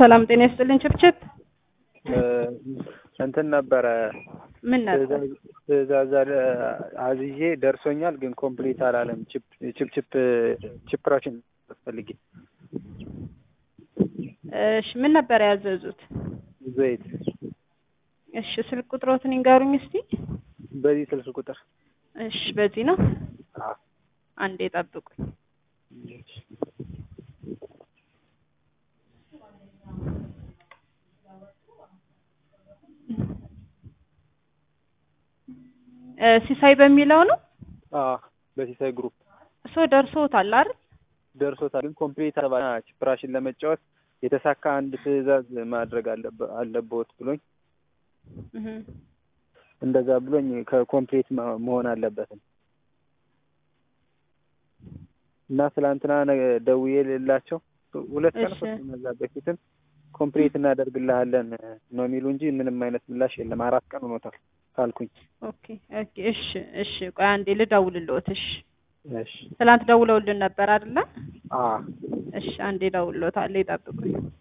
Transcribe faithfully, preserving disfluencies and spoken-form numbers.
ሰላም ጤና ይስጥልኝ ችፕችፕ እንትን ነበር ምን ነበር ትእዛዝ አዝዤ ደርሶኛል ግን ኮምፕሊት አላለም ቺፕ ቺፕ ቺፕራችን አስፈልጊ እሺ ምን ነበር ያዘዙት ዘይት እሺ ስልክ ቁጥሮትን ይንገሩኝ እስቲ በዚህ ስልክ ቁጥር እሺ በዚህ ነው አዎ አንዴ ጠብቁኝ ሲሳይ በሚለው ነው አዎ በሲሳይ ግሩፕ እሱ ደርሶታል አይደል ደርሶታል ግን ኮምፕሊት አባና ቺፕራሽን ለመጫወት የተሳካ አንድ ትእዛዝ ማድረግ አለበት ብሎኝ እህ እንደዛ ብሎኝ ከኮምፕሊት መሆን አለበት እና ትላንትና ደውዬላቸው ሁለት ቀን ፈተና በፊትም ኮምፕሊት እናደርግልሃለን ነው የሚሉ እንጂ ምንም አይነት ምላሽ የለም አራት ቀን ሆኖታል ካልኩኝ ኦኬ ኦኬ እሺ እሺ ቆይ አንዴ ልደውልልዎት እሺ እሺ ትላንት ደውለውልን ነበር አይደል አዎ እሺ አንዴ ደውልልዎታል ይጠብቁኝ